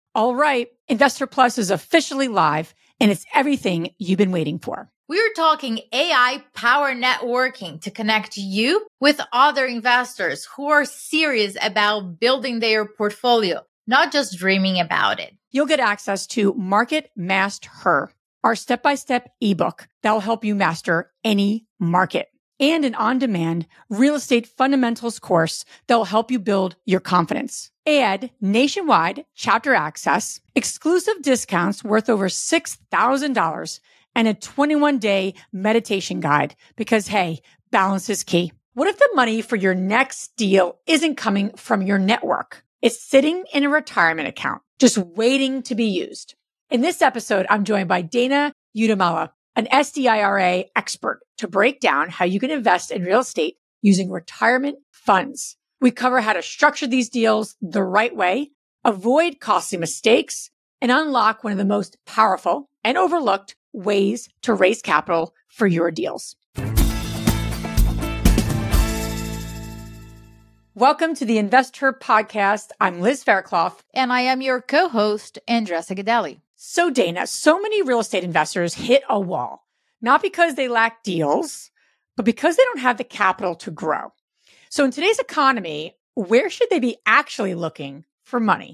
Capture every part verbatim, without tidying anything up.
All right, Investor Plus is officially live, and it's everything you've been waiting for. We're talking A I-powered networking to connect you with other investors who are serious about building their portfolio, not just dreaming about it. You'll get access to Market Master Her, our step-by-step ebook that will help you master any market, and an on-demand real estate fundamentals course that will help you build your confidence. Add nationwide chapter access, exclusive discounts worth over six thousand dollars, and a twenty-one day meditation guide because, hey, balance is key. What if the money for your next deal isn't coming from your network? It's sitting in a retirement account, just waiting to be used. In this episode, I'm joined by Dana Udamala, an S D I R A expert, to break down how you can invest in real estate using retirement funds. We cover how to structure these deals the right way, avoid costly mistakes, and unlock one of the most powerful and overlooked ways to raise capital for your deals. Welcome to the Investor Podcast. I'm Liz Fairclough. And I am your co-host, Andressa Gadelli. So Dana, so many real estate investors hit a wall, not because they lack deals, but because they don't have the capital to grow. So in today's economy, where should they be actually looking for money?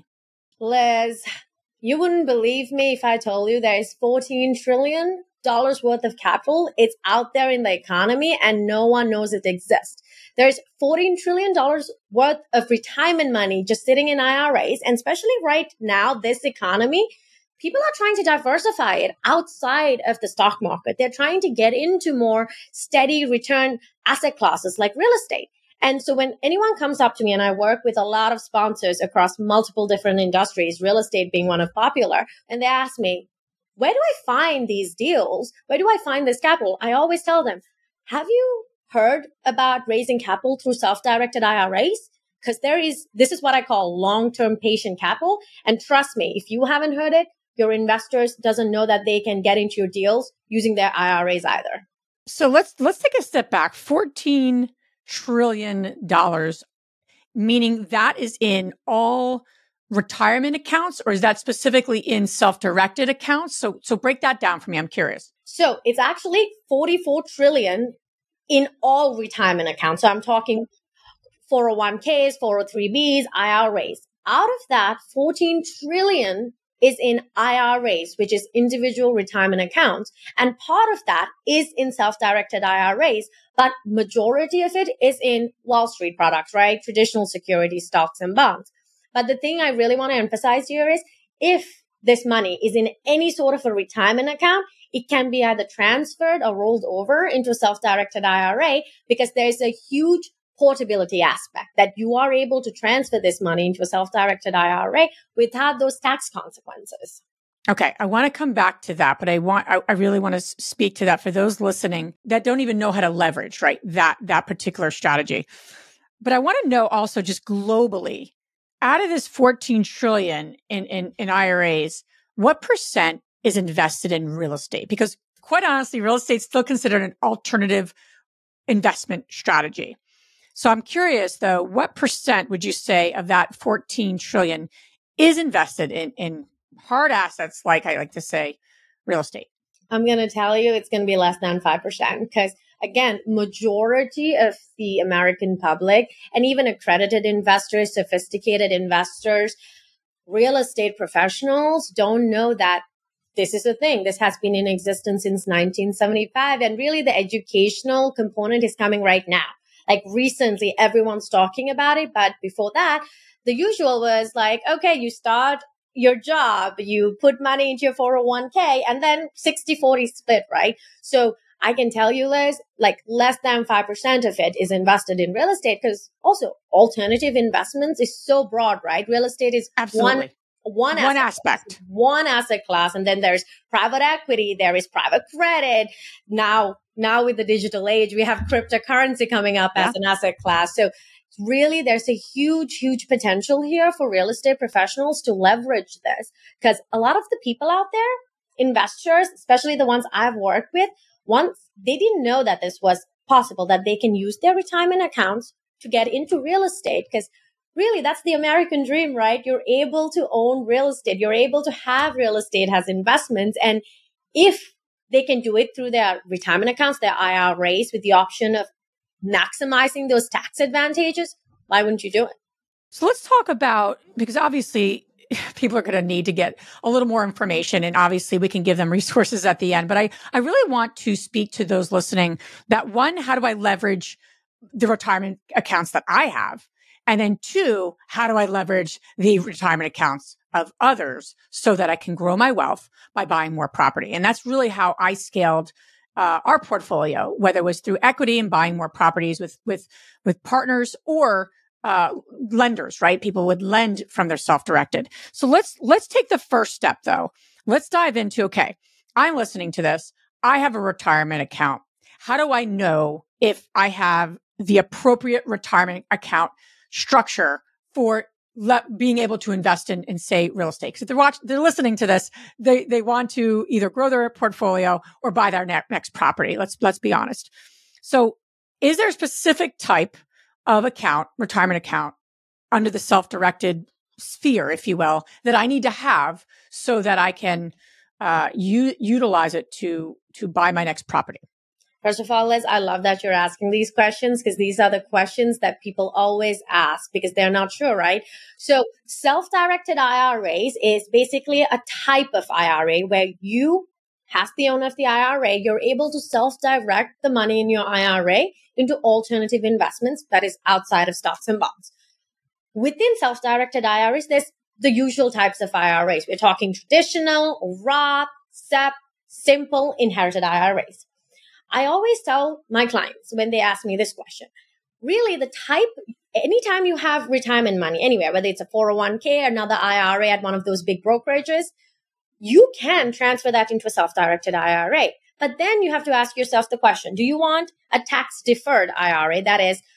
Liz, you wouldn't believe me if I told you there is fourteen trillion dollars worth of capital. It's out there in the economy and no one knows it exists. There's fourteen trillion dollars worth of retirement money just sitting in I R As. And especially right now, this economy, people are trying to diversify it outside of the stock market. They're trying to get into more steady return asset classes like real estate. And so when anyone comes up to me, and I work with a lot of sponsors across multiple different industries, real estate being one of popular, and they ask me, where do I find these deals? Where do I find this capital? I always tell them, have you heard about raising capital through self-directed I R As? Because there is, this is what I call long-term patient capital. And trust me, if you haven't heard it, your investors doesn't know that they can get into your deals using their I R As either. So let's let's take a step back. fourteen trillion dollars, meaning that is in all retirement accounts, or is that specifically in self-directed accounts? So so break that down for me. I'm curious. So it's actually forty-four trillion dollars in all retirement accounts. So I'm talking four oh one k's, four oh three b's, I R As. Out of that, fourteen trillion dollars is in I R As, which is individual retirement accounts. And part of that is in self-directed I R As, but majority of it is in Wall Street products, right? Traditional security stocks and bonds. But the thing I really want to emphasize here is if this money is in any sort of a retirement account, it can be either transferred or rolled over into a self-directed I R A because there's a huge portability aspect that you are able to transfer this money into a self-directed I R A without those tax consequences. Okay, I want to come back to that, but I want I, I really want to speak to that for those listening that don't even know how to leverage, right? That that particular strategy. But I want to know also just globally, out of this fourteen trillion in, in, in I R As, what percent is invested in real estate? Because quite honestly, real estate is still considered an alternative investment strategy. So I'm curious though, what percent would you say of that fourteen trillion is invested in, in hard assets, like I like to say, real estate? I'm going to tell you it's going to be less than five percent because again, majority of the American public and even accredited investors, sophisticated investors, real estate professionals don't know that this is a thing. This has been in existence since nineteen seventy-five. And really the educational component is coming right now. Like recently, everyone's talking about it. But before that, the usual was like, okay, you start your job, you put money into your four oh one k and then sixty forty split, right? So I can tell you, Liz, like less than five percent of it is invested in real estate because also alternative investments is so broad, right? Real estate is Absolutely. one, one, one asset aspect, class, one asset class. And then there's private equity, there is private credit. Now, now with the digital age, we have cryptocurrency coming up yeah. as an asset class. So really, there's a huge, huge potential here for real estate professionals to leverage this because a lot of the people out there, investors, especially the ones I've worked with, once they didn't know that this was possible, that they can use their retirement accounts to get into real estate. Because really, that's the American dream, right? You're able to own real estate. You're able to have real estate as investments. And if they can do it through their retirement accounts, their I R As, with the option of maximizing those tax advantages, why wouldn't you do it? So let's talk about, because obviously people are going to need to get a little more information, and obviously we can give them resources at the end. But I, I really want to speak to those listening that, one, how do I leverage the retirement accounts that I have? And then two, how do I leverage the retirement accounts of others so that I can grow my wealth by buying more property? And that's really how I scaled uh, our portfolio, whether it was through equity and buying more properties with, with, with partners or uh, lenders, right? People would lend from their self-directed. So let's, let's take the first step though. Let's dive into, okay, I'm listening to this. I have a retirement account. How do I know if I have the appropriate retirement account structure for le- being able to invest in, in, say, real estate? Because if they're watching, they're listening to this, they they want to either grow their portfolio or buy their ne- next property. Let's let's be honest. So, is there a specific type of account, retirement account, under the self-directed sphere, if you will, that I need to have so that I can uh, u- utilize it to to buy my next property? First of all, Liz, I love that you're asking these questions, because these are the questions that people always ask because they're not sure, right? So self-directed I R As is basically a type of I R A where you, as the owner of the I R A, you're able to self-direct the money in your I R A into alternative investments that is outside of stocks and bonds. Within self-directed I R As, there's the usual types of I R As. We're talking traditional, Roth, S E P, simple, inherited I R As. I always tell my clients when they ask me this question, really the type, anytime you have retirement money anywhere, whether it's a four oh one k, another I R A at one of those big brokerages, you can transfer that into a self-directed I R A. But then you have to ask yourself the question, do you want a tax-deferred I R A? That is,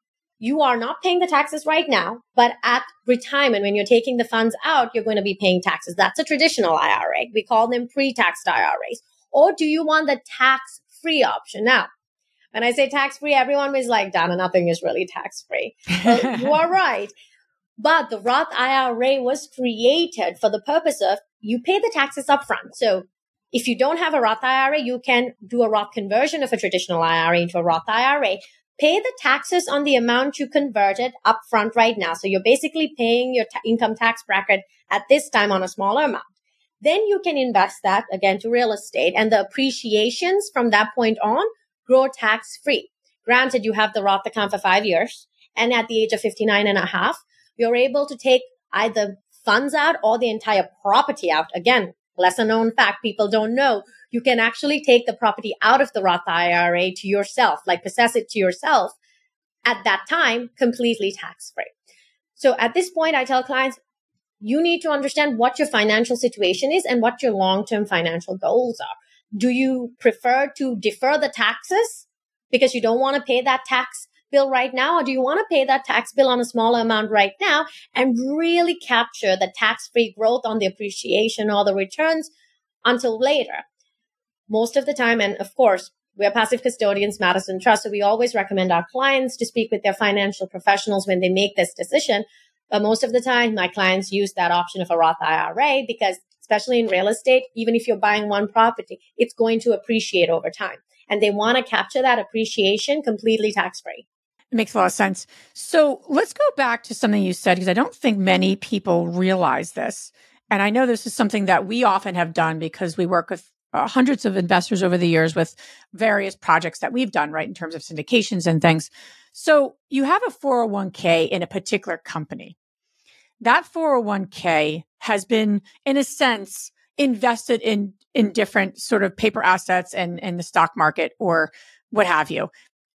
you are not paying the taxes right now, but at retirement, when you're taking the funds out, you're going to be paying taxes. That's a traditional I R A. We call them pre-taxed I R As. Or do you want the tax free option? Now, when I say tax-free, everyone is like, Dana, nothing is really tax-free. Well, you are right. But the Roth I R A was created for the purpose of you pay the taxes up front. So if you don't have a Roth I R A, you can do a Roth conversion of a traditional I R A into a Roth I R A. Pay the taxes on the amount you converted up front right now. So you're basically paying your ta- income tax bracket at this time on a smaller amount. Then you can invest that again to real estate, and the appreciations from that point on grow tax free. Granted, you have the Roth account for five years, and at the age of fifty-nine and a half, you're able to take either funds out or the entire property out. Again, lesser known fact, people don't know. You can actually take the property out of the Roth I R A to yourself, like possess it to yourself at that time, completely tax free. So at this point, I tell clients, you need to understand what your financial situation is and what your long-term financial goals are. Do you prefer to defer the taxes because you don't want to pay that tax bill right now? Or do you want to pay that tax bill on a smaller amount right now and really capture the tax-free growth on the appreciation or the returns until later? Most of the time, and of course, we are passive custodians, Madison Trust, so we always recommend our clients to speak with their financial professionals when they make this decision. But most of the time, my clients use that option of a Roth I R A because, especially in real estate, even if you're buying one property, it's going to appreciate over time. And they want to capture that appreciation completely tax-free. It makes a lot of sense. So let's go back to something you said, because I don't think many people realize this. And I know this is something that we often have done because we work with uh, hundreds of investors over the years with various projects that we've done, right, in terms of syndications and things. So you have a four oh one k in a particular company. That four oh one k has been, in a sense, invested in, in different sort of paper assets and, and the stock market or what have you.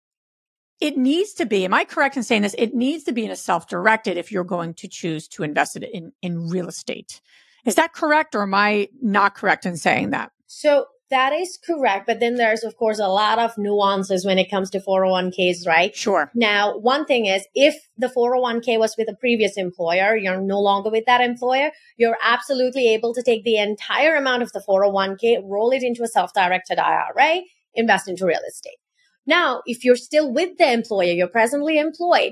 It needs to be, am I correct in saying this? It needs to be in a self-directed if you're going to choose to invest it in, in real estate. Is that correct, or am I not correct in saying that? So that is correct. But then there's, of course, a lot of nuances when it comes to four oh one k's, right? Sure. Now, one thing is, if the four oh one k was with a previous employer, you're no longer with that employer, you're absolutely able to take the entire amount of the four oh one k, roll it into a self-directed I R A, invest into real estate. Now, if you're still with the employer, you're presently employed,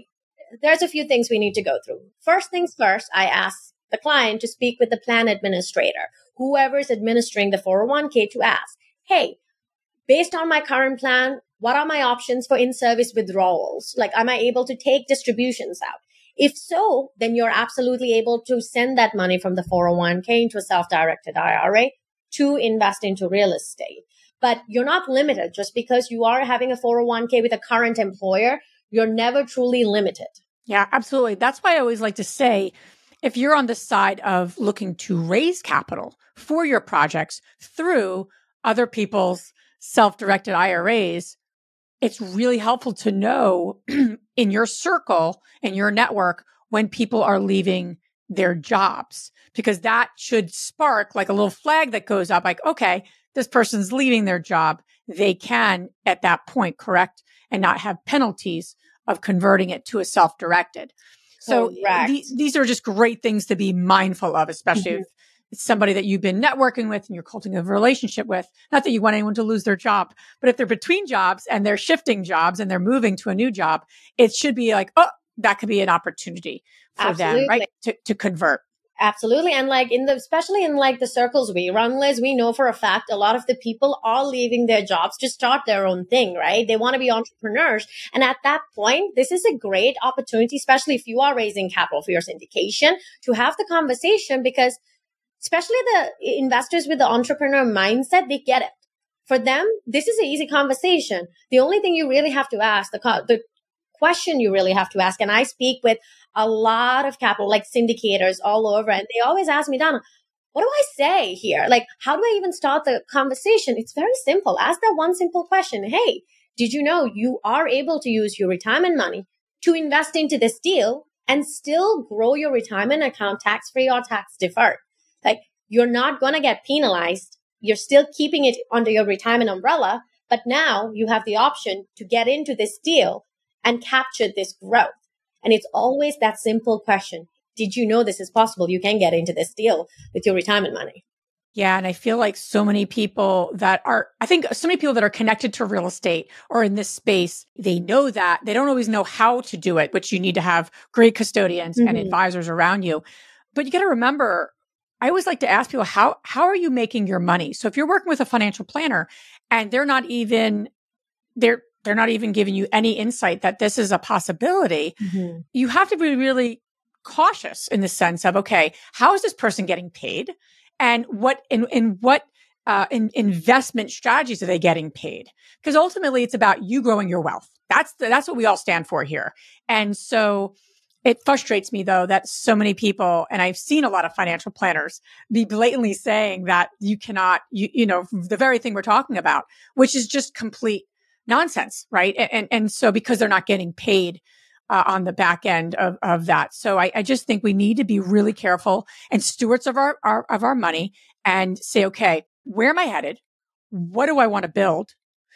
there's a few things we need to go through. First things first, I ask the client to speak with the plan administrator, whoever is administering the four oh one k, to ask, hey, based on my current plan, what are my options for in-service withdrawals? Like, am I able to take distributions out? If so, then you're absolutely able to send that money from the four oh one k into a self-directed I R A to invest into real estate. But you're not limited. Just because you are having a four oh one k with a current employer, you're never truly limited. Yeah, absolutely. That's why I always like to say, if you're on the side of looking to raise capital for your projects through other people's self-directed I R As, it's really helpful to know in your circle, in your network, when people are leaving their jobs, because that should spark like a little flag that goes up like, okay, this person's leaving their job. They can at that point correct and not have penalties of converting it to a self-directed. So th- these are just great things to be mindful of, especially mm-hmm. if it's somebody that you've been networking with and you're cultivating a relationship with. Not that you want anyone to lose their job, but if they're between jobs and they're shifting jobs and they're moving to a new job, it should be like, oh, that could be an opportunity for Absolutely. them, right? To, to convert. Absolutely. And like in the, especially in like the circles we run, Liz, we know for a fact a lot of the people are leaving their jobs to start their own thing, right? They want to be entrepreneurs. And at that point, this is a great opportunity, especially if you are raising capital for your syndication, to have the conversation, because especially the investors with the entrepreneur mindset, they get it. For them, this is an easy conversation. The only thing you really have to ask, the, the question you really have to ask, and I speak with a lot of capital, like syndicators all over, and they always ask me, Donna, what do I say here? Like, how do I even start the conversation? It's very simple. Ask that one simple question. Hey, did you know you are able to use your retirement money to invest into this deal and still grow your retirement account tax-free or tax-deferred? Like, you're not going to get penalized. You're still keeping it under your retirement umbrella, but now you have the option to get into this deal and capture this growth. And it's always that simple question. Did you know this is possible? You can get into this deal with your retirement money. Yeah. And I feel like so many people that are, I think so many people that are connected to real estate or in this space, they know that. They don't always know how to do it, which you need to have great custodians mm-hmm. and advisors around you. But you got to remember, I always like to ask people, how, how are you making your money? So if you're working with a financial planner and they're not even, they're, they're not even giving you any insight that this is a possibility, mm-hmm. you have to be really cautious in the sense of, okay, how is this person getting paid? And what, in, in what, uh, in investment strategies are they getting paid? Because ultimately it's about you growing your wealth. That's the, that's what we all stand for here. And so it frustrates me though that so many people, and I've seen a lot of financial planners be blatantly saying that you cannot, you, you know, the very thing we're talking about, which is just complete nonsense, right? And and so because they're not getting paid uh, on the back end of, of that. So I, I just think we need to be really careful and stewards of our, our of our money and say, okay, where am I headed? What do I want to build?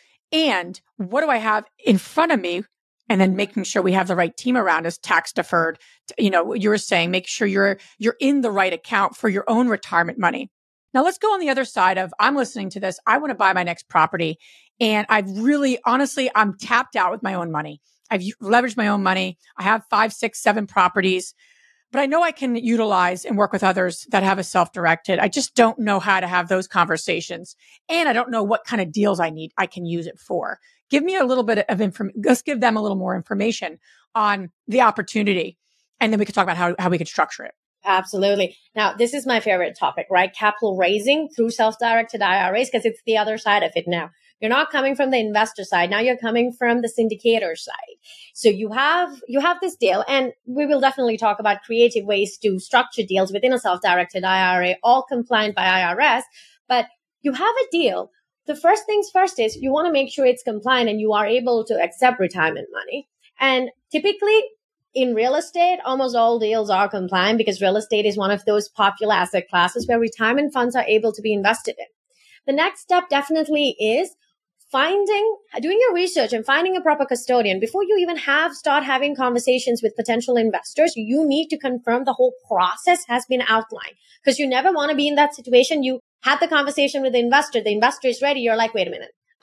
And what do I have in front of me? And then making sure we have the right team around us, tax deferred. You know, you were saying, make sure you're you're in the right account for your own retirement money. Now let's go on the other side of, I'm listening to this. I want to buy my next property. And I've really, honestly, I'm tapped out with my own money. I've leveraged my own money. I have five, six, seven properties, but I know I can utilize and work with others that have a self-directed. I just don't know how to have those conversations. And I don't know what kind of deals I need, I can use it for. Give me a little bit of information. Let's give them a little more information on the opportunity. And then we can talk about how, how we could structure it. Absolutely. Now, this is my favorite topic, right? Capital raising through self-directed I R As, because it's the other side of it now. You're not coming from the investor side. Now you're coming from the syndicator side. So you have, you have this deal, and we will definitely talk about creative ways to structure deals within a self-directed I R A, all compliant by I R S. But you have a deal. The first things first is you want to make sure it's compliant and you are able to accept retirement money. And typically in real estate, almost all deals are compliant because real estate is one of those popular asset classes where retirement funds are able to be invested in. The next step definitely is finding, doing your research and finding a proper custodian. Before you even have, start having conversations with potential investors, you need to confirm the whole process has been outlined, because you never want to be in that situation. You had the conversation with the investor. The investor is ready. You're like, wait a minute.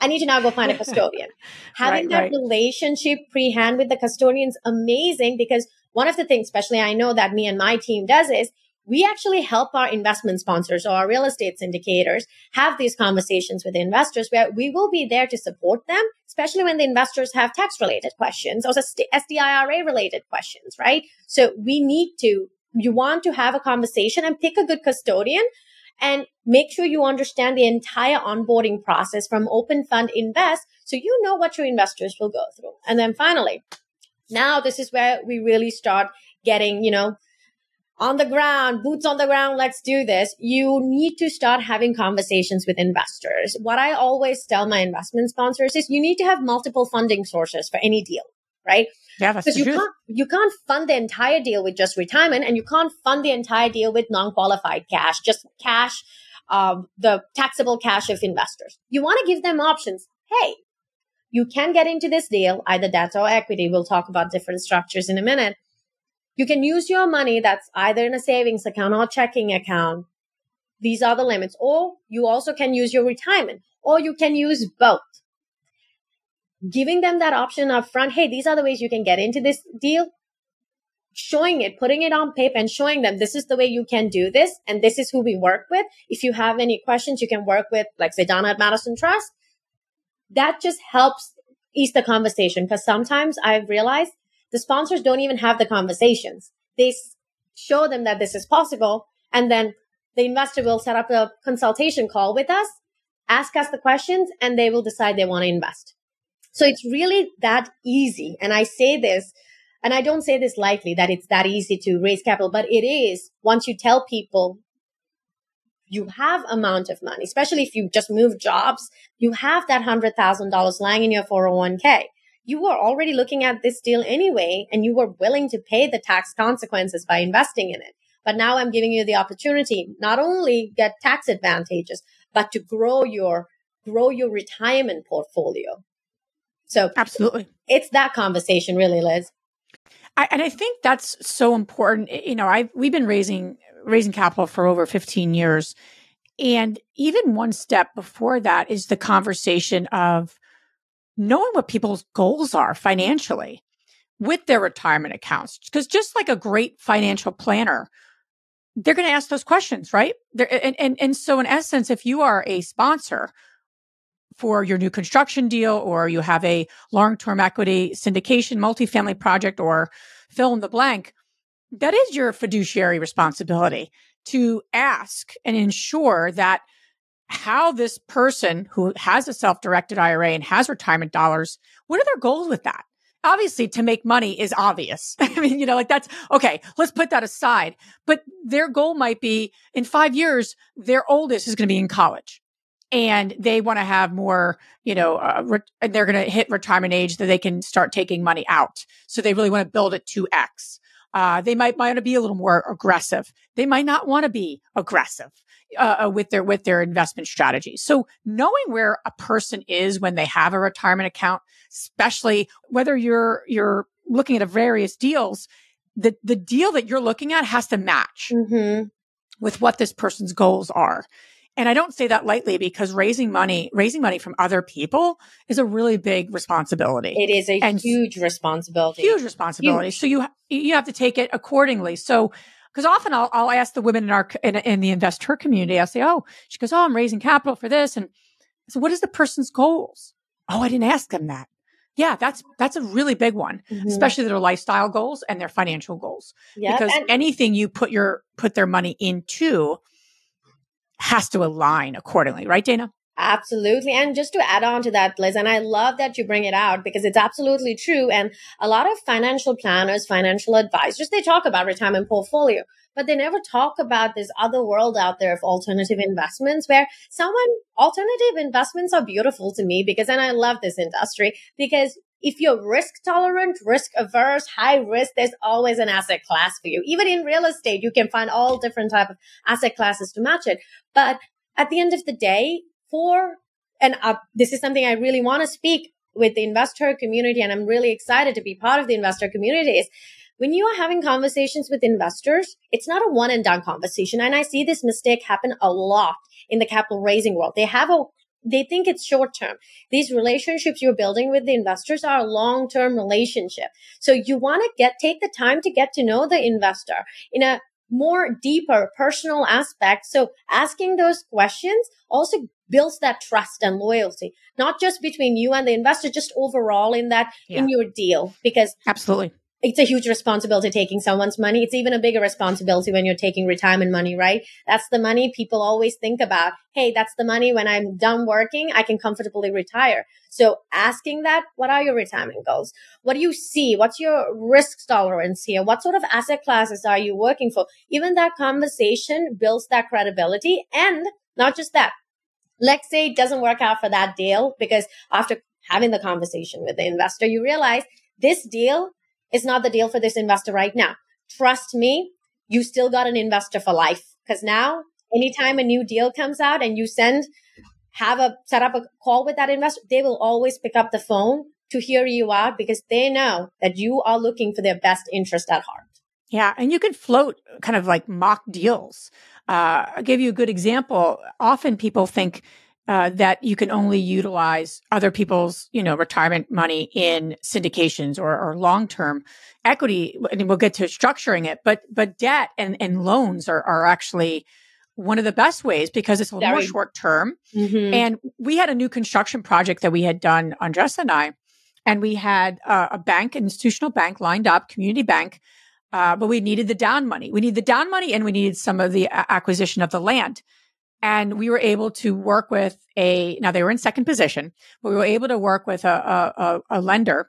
I need to now go find a custodian. Having right, that right. relationship pre-hand with the custodian is amazing, because one of the things, especially I know that me and my team does, is we actually help our investment sponsors or our real estate syndicators have these conversations with the investors, where we will be there to support them, especially when the investors have tax related questions or S D I R A related questions, right? So we need to, you want to have a conversation and pick a good custodian and make sure you understand the entire onboarding process from Open Fund Invest, so you know what your investors will go through. And then finally, now this is where we really start getting, you know, on the ground, boots on the ground, let's do this. You need to start having conversations with investors. What I always tell my investment sponsors is you need to have multiple funding sources for any deal, right? Yeah, that's Because the you truth. can't, you can't fund the entire deal with just retirement, and you can't fund the entire deal with non-qualified cash, just cash, um, the taxable cash of investors. You want to give them options. Hey, you can get into this deal, either debt or equity. We'll talk about different structures in a minute. You can use your money that's either in a savings account or checking account. These are the limits. Or you also can use your retirement, or you can use both. Giving them that option up front. Hey, these are the ways you can get into this deal. Showing it, putting it on paper and showing them this is the way you can do this. And this is who we work with. If you have any questions, you can work with, like, say, Donna at Madison Trust. That just helps ease the conversation, because sometimes I've realized the sponsors don't even have the conversations. They s- show them that this is possible, and then the investor will set up a consultation call with us, ask us the questions, and they will decide they want to invest. So it's really that easy. And I say this, and I don't say this lightly, that it's that easy to raise capital, but it is once you tell people you have amount of money, especially if you just move jobs, you have that one hundred thousand dollars lying in your four oh one k. You were already looking at this deal anyway, and you were willing to pay the tax consequences by investing in it. But now I'm giving you the opportunity, not only get tax advantages, but to grow your, grow your retirement portfolio. So Absolutely. it's that conversation, really, Liz. I, and I think that's so important. You know, I we've been raising raising capital for over fifteen years. And even one step before that is the conversation of knowing what people's goals are financially with their retirement accounts. Because just like a great financial planner, they're going to ask those questions, right? They're, and, and, and so in essence, if you are a sponsor for your new construction deal, or you have a long-term equity syndication, multifamily project, or fill in the blank, that is your fiduciary responsibility to ask and ensure that how this person who has a self-directed I R A and has retirement dollars, what are their goals with that? Obviously, to make money is obvious. I mean, you know, like that's okay. Let's put that aside. But their goal might be in five years, their oldest is going to be in college, and they want to have more, you know, uh, re- they're going to hit retirement age that they can start taking money out. So they really want to build it to X. Uh, they might want to be a little more aggressive. They might not want to be aggressive uh, with their with their investment strategy. So knowing where a person is when they have a retirement account, especially whether you're you're looking at a various deals, the the deal that you're looking at has to match Mm-hmm. with what this person's goals are. And I don't say that lightly, because raising money, raising money from other people is a really big responsibility. It is a And huge responsibility. Huge responsibility. Huge. So you you have to take it accordingly. So, because often I'll I'll ask the women in our in, in the investor community, I'll say, oh, she goes, oh, I'm raising capital for this, and so what is the person's goals? Oh, I didn't ask them that. Yeah, that's that's a really big one, Mm-hmm. especially their lifestyle goals and their financial goals. Yep. Because And anything you put your put their money into has to align accordingly, right, Dana? absolutely. And just to add on to that, Liz, and I love that you bring it out, because it's absolutely true. And a lot of financial planners, financial advisors, they talk about retirement portfolio, but they never talk about this other world out there of alternative investments, where someone, alternative investments are beautiful to me, because, and I love this industry, because if you're risk tolerant, risk averse, high risk, there's always an asset class for you. Even in real estate, you can find all different type of asset classes to match it. But at the end of the day, for, and uh, this is something I really want to speak with the investor community, and I'm really excited to be part of the investor community, is when you are having conversations with investors, it's not a one and done conversation. And I see this mistake happen a lot in the capital raising world. They have a they think it's short term. These relationships you're building with the investors are a long term relationship. So you want to get, take the time to get to know the investor in a more deeper personal aspect. So asking those questions also builds that trust and loyalty, not just between you and the investor, just overall in that, yeah. in your deal, because absolutely. It's a huge responsibility taking someone's money. It's even a bigger responsibility when you're taking retirement money, right? That's the money people always think about. Hey, that's the money when I'm done working, I can comfortably retire. So asking that, what are your retirement goals? What do you see? What's your risk tolerance here? What sort of asset classes are you working for? Even that conversation builds that credibility. And not just that. Let's say it doesn't work out for that deal because after having the conversation with the investor, you realize this deal is not the deal for this investor right now. Trust me, you still got an investor for life. Because now, anytime a new deal comes out and you send, have a, set up a call with that investor, they will always pick up the phone to hear you out because they know that you are looking for their best interest at heart. Yeah. And you can float kind of like mock deals. Uh, I'll give you a good example. Often people think Uh, that you can only utilize other people's, you know, retirement money in syndications or, or long-term equity. And we'll get to structuring it, but, but debt and, and loans are, are actually one of the best ways because it's a little Very. more short-term. Mm-hmm. And we had a new construction project that we had done, Andres and I, and we had uh, a bank, an institutional bank lined up, community bank, uh, but we needed the down money. We needed the down money and we needed some of the a- acquisition of the land. And we were able to work with a, now they were in second position, but we were able to work with a, a, a lender.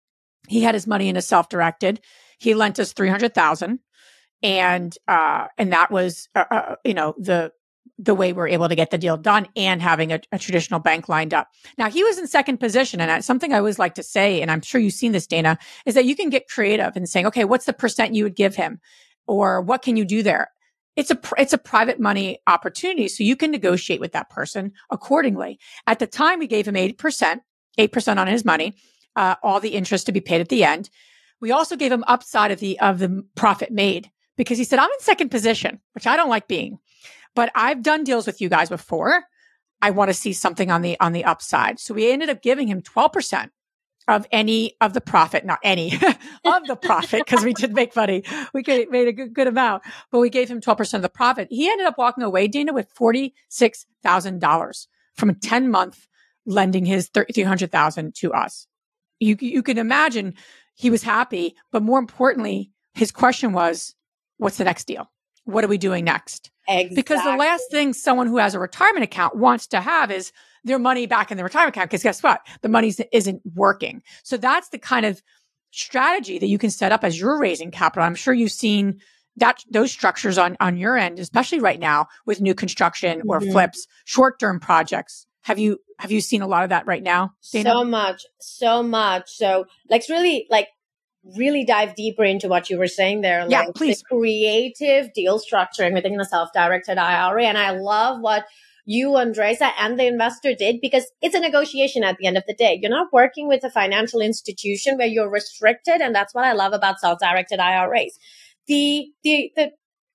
He had his money in a self-directed. He lent us three hundred thousand dollars. And, uh, and that was, uh, uh, you know, the, the way we were able to get the deal done and having a, a traditional bank lined up. Now he was in second position. And that's something I always like to say, and I'm sure you've seen this, Dana, is that you can get creative in saying, okay, what's the percent you would give him? Or what can you do there? It's a, it's a private money opportunity. So you can negotiate with that person accordingly. At the time, we gave him eight percent, eight percent on his money, uh, all the interest to be paid at the end. We also gave him upside of the, of the profit made because he said, I'm in second position, which I don't like being, but I've done deals with you guys before. I want to see something on the, on the upside. So we ended up giving him twelve percent of any of the profit, not any of the profit, because we did make money. We could, made a good, good amount, but we gave him twelve percent of the profit. He ended up walking away, Dana, with forty-six thousand dollars from a ten month lending his three hundred thousand dollars to us. You, you can imagine he was happy, but more importantly, his question was, what's the next deal? What are we doing next? Exactly. Because the last thing someone who has a retirement account wants to have is their money back in the retirement account. Because guess what? The money isn't working. So that's the kind of strategy that you can set up as you're raising capital. I'm sure you've seen that those structures on, on your end, especially right now with new construction or mm-hmm. flips, short-term projects. Have you, have you seen a lot of that right now, Dana? So much, so much. So let's really like really dive deeper into what you were saying there. Like yeah, please. The creative deal structuring within the self-directed I R A. And I love what you, Andresa, and the investor did because it's a negotiation at the end of the day. You're not working with a financial institution where you're restricted. And that's what I love about self-directed I R As. The, the, the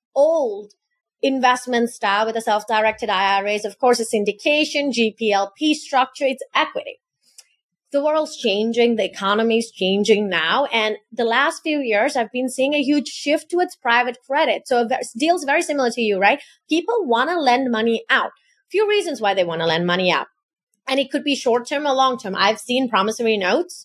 old investment style with the self-directed I R As, of course, is syndication, G P L P structure, it's equity. The world's changing, the economy's changing now. And the last few years, I've been seeing a huge shift towards private credit. So deals very similar to you, right? People want to lend money out. Few reasons why they want to lend money out. And it could be short-term or long-term. I've seen promissory notes,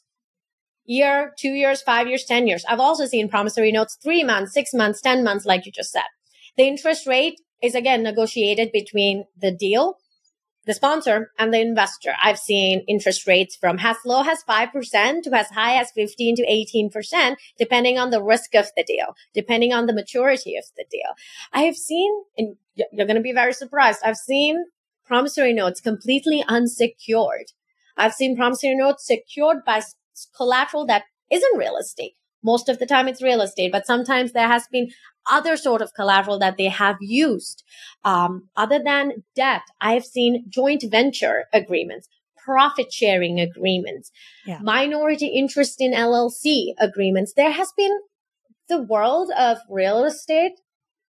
year, two years, five years, ten years. I've also seen promissory notes, three months, six months, ten months, like you just said. The interest rate is, again, negotiated between the deal, the sponsor, and the investor. I've seen interest rates from as low as five percent to as high as fifteen to eighteen percent, depending on the risk of the deal, depending on the maturity of the deal. I have seen, and you're going to be very surprised, I've seen promissory notes completely unsecured. I've seen promissory notes secured by collateral that isn't real estate. Most of the time it's real estate, but sometimes there has been other sort of collateral that they have used. Um, other than debt, I have seen joint venture agreements, profit sharing agreements, yeah. minority interest in L L C agreements. There has been the world of real estate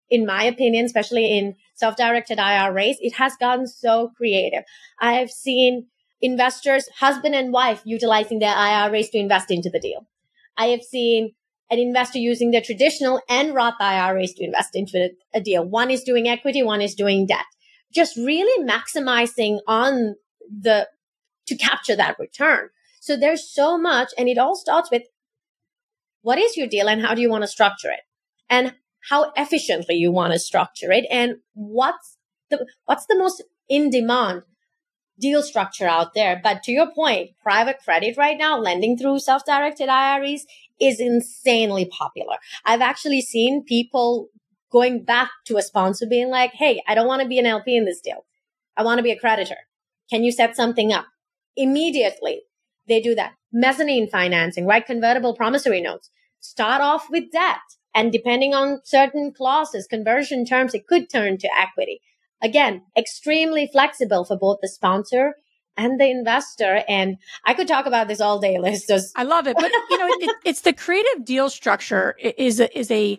in my opinion, especially in self-directed I R As, it has gotten so creative. I have seen investors, husband and wife, utilizing their I R As to invest into the deal. I have seen an investor using their traditional and Roth I R As to invest into a deal. One is doing equity, one is doing debt. Just really maximizing on the, to capture that return. So there's so much, and it all starts with what is your deal and how do you want to structure it? And how efficiently you want to structure it, and what's the, what's the most in demand deal structure out there. But to your point, private credit right now, lending through self-directed I R As is insanely popular. I've actually seen people going back to a sponsor being like, hey, I don't want to be an L P in this deal. I want to be a creditor. Can you set something up? Immediately, they do that. Mezzanine financing, right? Convertible promissory notes. Start off with debt. And depending on certain clauses, conversion terms, it could turn to equity. Again, extremely flexible for both the sponsor and the investor. And I could talk about this all day, Liz. Just- I love it. But, you know, it, it's the creative deal structure is a, is a,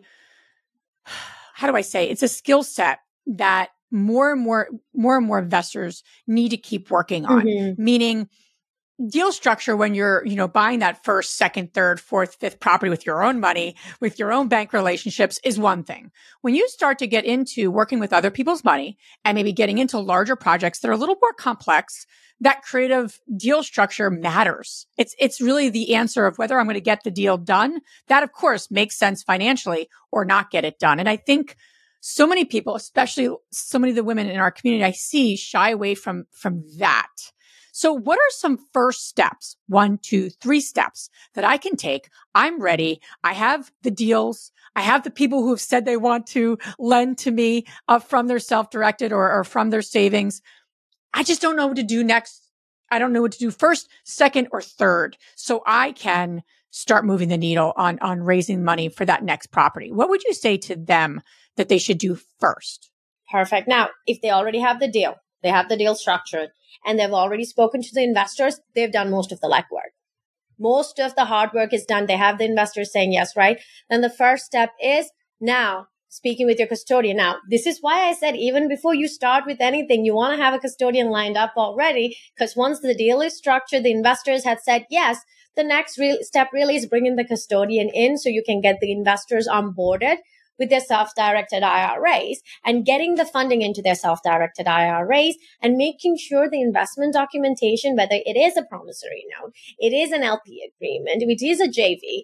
how do I say, it's a skill set that more and more, more and more investors need to keep working on, mm-hmm. meaning deal structure when you're, you know, buying that first, second, third, fourth, fifth property with your own money, with your own bank relationships is one thing. When you start to get into working with other people's money and maybe getting into larger projects that are a little more complex, that creative deal structure matters. It's, it's really the answer of whether I'm going to get the deal done. That, of course, makes sense financially or not get it done. And I think so many people, especially so many of the women in our community I see, shy away from, from that. So what are some first steps, one, two, three steps that I can take? I'm ready. I have the deals. I have the people who have said they want to lend to me uh, from their self-directed or, or from their savings. I just don't know what to do next. I don't know what to do first, second, or third. So I can start moving the needle on, on raising money for that next property. What would you say to them that they should do first? Perfect. Now, if they already have the deal, they have the deal structured, and they've already spoken to the investors, they've done most of the legwork. Most of the hard work is done. They have the investors saying yes, right? Then the first step is now speaking with your custodian. Now, this is why I said even before you start with anything, you want to have a custodian lined up already, because once the deal is structured, the investors had said yes, the next real step really is bringing the custodian in so you can get the investors onboarded with their self-directed I R As and getting the funding into their self-directed I R As and making sure the investment documentation, whether it is a promissory note, it is an L P agreement, it is a J V,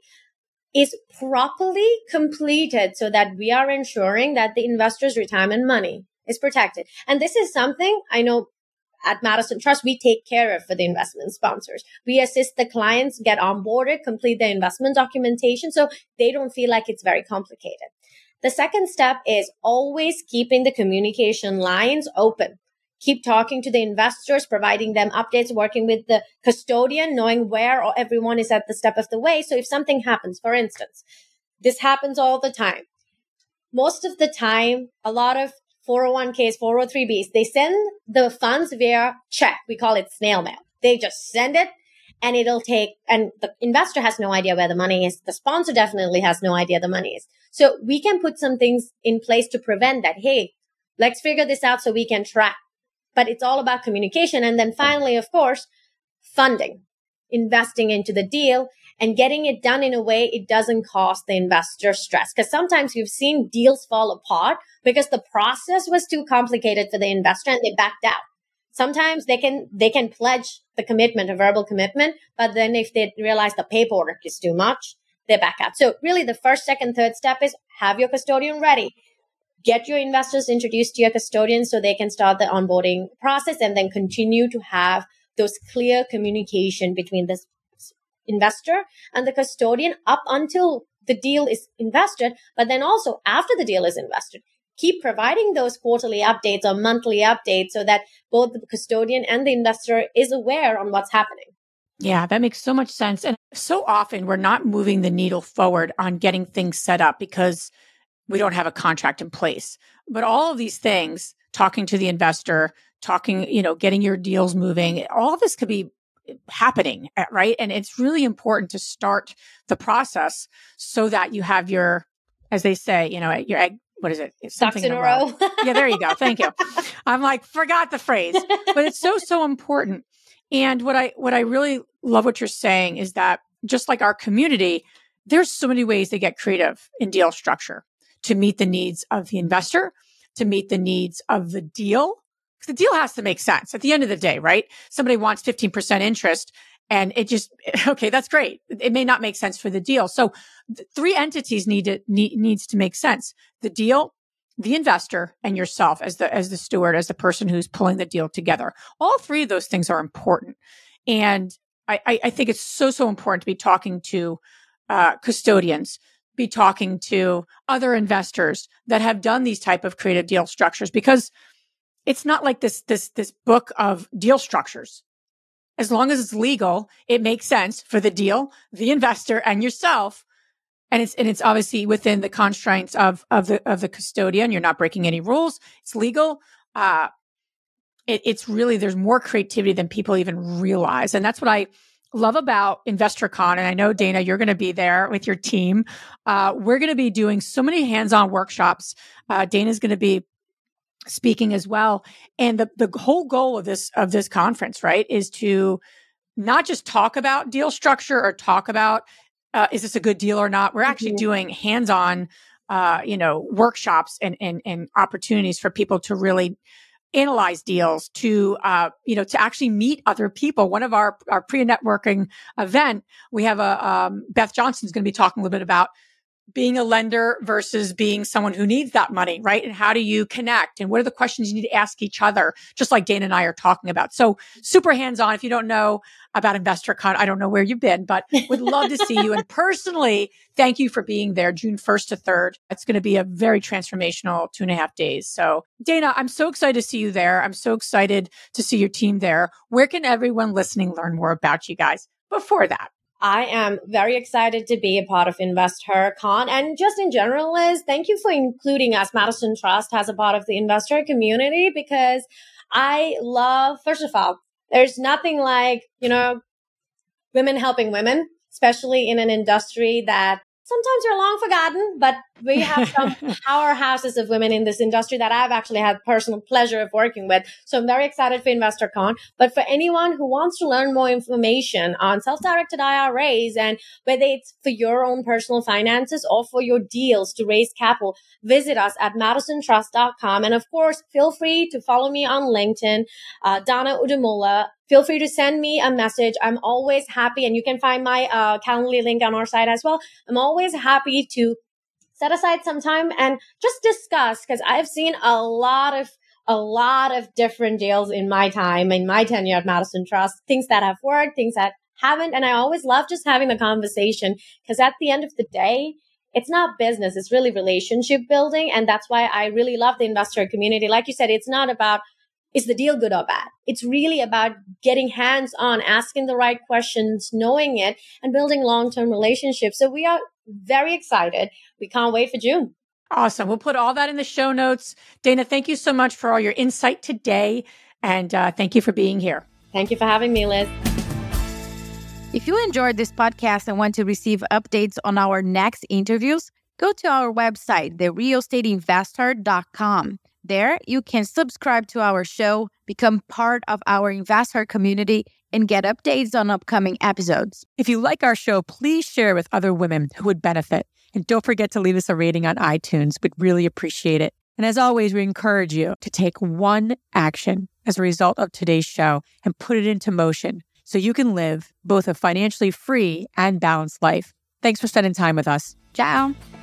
is properly completed so that we are ensuring that the investor's retirement money is protected. And this is something I know at Madison Trust, we take care of for the investment sponsors. We assist the clients get onboarded, complete their investment documentation so they don't feel like it's very complicated. The second step is always keeping the communication lines open. Keep talking to the investors, providing them updates, working with the custodian, knowing where everyone is at the step of the way. So if something happens, for instance, this happens all the time. Most of the time, a lot of four oh one k's, four oh three b's, they send the funds via check. We call it snail mail. They just send it and it'll take, and the investor has no idea where the money is. The sponsor definitely has no idea the money is. So we can put some things in place to prevent that. Hey, let's figure this out so we can track. But it's all about communication. And then finally, of course, funding, investing into the deal and getting it done in a way it doesn't cause the investor stress. Because sometimes you've seen deals fall apart because the process was too complicated for the investor and they backed out. Sometimes they can, they can pledge the commitment, a verbal commitment, but then if they realize the paperwork is too much, they back out. So really the first, second, third step is have your custodian ready. Get your investors introduced to your custodian so they can start the onboarding process and then continue to have those clear communication between the investor and the custodian up until the deal is invested. But then also after the deal is invested, keep providing those quarterly updates or monthly updates so that both the custodian and the investor is aware on what's happening. Yeah, that makes so much sense. And so often we're not moving the needle forward on getting things set up because we don't have a contract in place. But all of these things, talking to the investor, talking, you know, getting your deals moving, all of this could be happening, right? And it's really important to start the process so that you have your, as they say, you know, your egg, what is it? It's Ducks in a row. row. Yeah, there you go. Thank you. I'm like, forgot the phrase, but it's so, so important. And what I, what I really love what you're saying is that just like our community, there's so many ways to get creative in deal structure to meet the needs of the investor, to meet the needs of the deal. Because the deal has to make sense at the end of the day, right? Somebody wants fifteen percent interest and it just, okay, that's great. It may not make sense for the deal. So th- three entities need to, need, needs to make sense. The deal, the investor, and yourself as the, as the steward, as the person who's pulling the deal together. All three of those things are important. And I, I, I think it's so, so important to be talking to uh, custodians, be talking to other investors that have done these type of creative deal structures, because it's not like this, this, this book of deal structures. As long as it's legal, it makes sense for the deal, the investor, and yourself. And it's, and it's obviously within the constraints of, of the, of the custodian. You're not breaking any rules. It's legal. Uh, it, it's really, there's more creativity than people even realize. And that's what I love about InvestorCon. And I know, Dana, you're going to be there with your team. Uh, we're going to be doing so many hands-on workshops. Uh, Dana's going to be speaking as well. And the, the whole goal of this, of this conference, right, is to not just talk about deal structure or talk about, uh, is this a good deal or not? We're actually mm-hmm. doing hands-on, uh, you know, workshops and, and, and opportunities for people to really analyze deals, to, uh, you know, to actually meet other people. One of our, our pre-networking event, we have a, um, Beth Johnson's going to be talking a little bit about being a lender versus being someone who needs that money, right? And how do you connect? And what are the questions you need to ask each other? Just like Dana and I are talking about. So super hands-on. If you don't know about InvestorCon, I don't know where you've been, but would love to see you. And personally, thank you for being there June first to third. It's going to be a very transformational two and a half days. So Dana, I'm so excited to see you there. I'm so excited to see your team there. Where can everyone listening learn more about you guys before that? I am very excited to be a part of InvestorCon. And just in general, Liz, thank you for including us, Madison Trust, as a part of the investor community, because I love, first of all, there's nothing like, you know, women helping women, especially in an industry that sometimes are long forgotten, but we have some powerhouses of women in this industry that I've actually had personal pleasure of working with. So I'm very excited for InvestorCon. But for anyone who wants to learn more information on self-directed I R As, and whether it's for your own personal finances or for your deals to raise capital, visit us at madison trust dot com. And of course, feel free to follow me on LinkedIn, uh, Dana Udamulla. Feel free to send me a message. I'm always happy, and you can find my uh, Calendly link on our site as well. I'm always happy to set aside some time and just discuss, because I've seen a lot of a lot of different deals in my time, in my tenure at Madison Trust, things that have worked, things that haven't. And I always love just having the conversation, because at the end of the day, it's not business. It's really relationship building. And that's why I really love the investor community. Like you said, it's not about, is the deal good or bad? It's really about getting hands-on, asking the right questions, knowing it, and building long-term relationships. So we are very excited. We can't wait for June. Awesome. We'll put all that in the show notes. Dana, thank you so much for all your insight today. And uh, thank you for being here. Thank you for having me, Liz. If you enjoyed this podcast and want to receive updates on our next interviews, go to our website, the real estate investor dot com. There, you can subscribe to our show, become part of our investor community, and get updates on upcoming episodes. If you like our show, please share with other women who would benefit. And don't forget to leave us a rating on iTunes. We'd really appreciate it. And as always, we encourage you to take one action as a result of today's show and put it into motion so you can live both a financially free and balanced life. Thanks for spending time with us. Ciao.